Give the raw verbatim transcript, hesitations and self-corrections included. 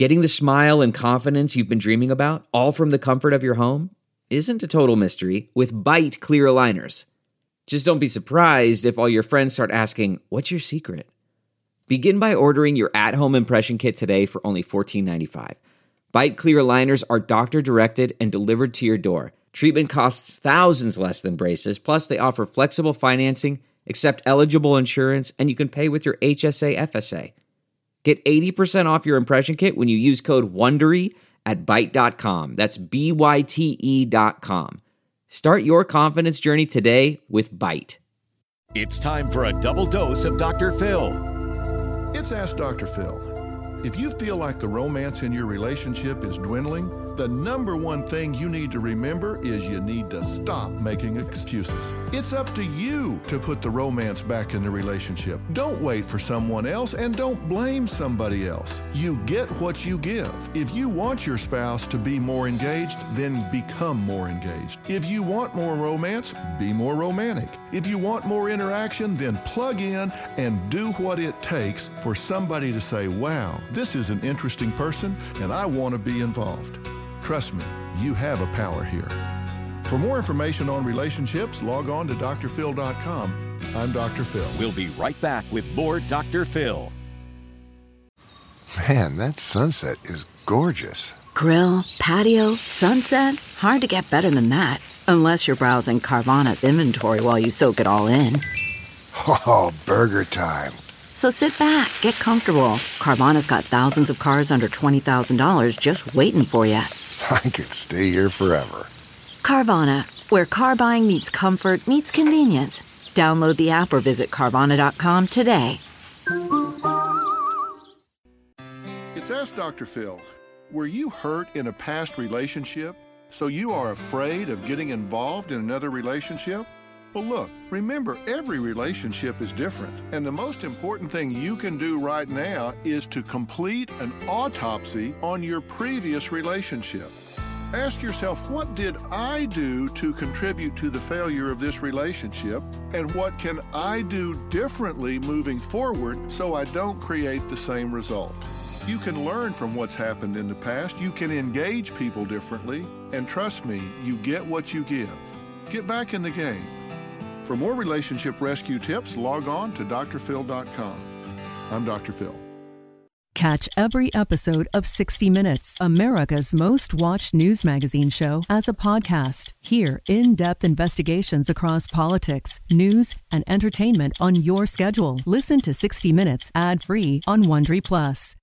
Getting the smile and confidence you've been dreaming about, all from the comfort of your home, isn't a total mystery with Byte clear aligners. Just don't be surprised if all your friends start asking, "What's your secret?" Begin by ordering your at-home impression kit today for only fourteen ninety-five. Byte clear aligners are doctor-directed and delivered to your door. Treatment costs thousands less than braces, plus they offer flexible financing, accept eligible insurance, and you can pay with your H S A F S A. Get eighty percent off your impression kit when you use code WONDERY at byte dot com. That's B Y T E dot com. Start your confidence journey today with Byte. It's time for a double dose of Doctor Phil. It's Ask Doctor Phil. If you feel like the romance in your relationship is dwindling, the number one thing you need to remember is you need to stop making excuses. It's up to you to put the romance back in the relationship. Don't wait for someone else and don't blame somebody else. You get what you give. If you want your spouse to be more engaged, then become more engaged. If you want more romance, be more romantic. If you want more interaction, then plug in and do what it takes for somebody to say, "Wow, this is an interesting person and I want to be involved." Trust me, you have a power here. For more information on relationships, log on to D R phil dot com. I'm Doctor Phil. We'll be right back with more Doctor Phil. Man, that sunset is gorgeous. Grill, patio, sunset. Hard to get better than that. Unless you're browsing Carvana's inventory while you soak it all in. Oh, burger time. So sit back, get comfortable. Carvana's got thousands of cars under twenty thousand dollars just waiting for you. I could stay here forever. Carvana, where car buying meets comfort, meets convenience. Download the app or visit Carvana dot com today. It's Ask Doctor Phil. Were you hurt in a past relationship, so you are afraid of getting involved in another relationship? Well, look, remember, every relationship is different, and the most important thing you can do right now is to complete an autopsy on your previous relationship. Ask yourself, what did I do to contribute to the failure of this relationship, and what can I do differently moving forward so I don't create the same result? You can learn from what's happened in the past, you can engage people differently, and trust me, you get what you give. Get back in the game. For more relationship rescue tips, log on to D R phil dot com. I'm Doctor Phil. Catch every episode of sixty minutes, America's most watched news magazine show, as a podcast. Hear in-depth investigations across politics, news, and entertainment on your schedule. Listen to sixty minutes ad-free on Wondery Plus.